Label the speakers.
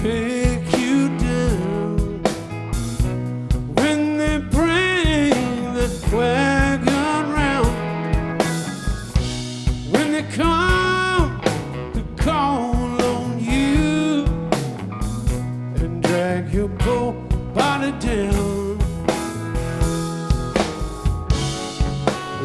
Speaker 1: take you down. When they bring the wagon round, when they come to call on you and drag your poor body down.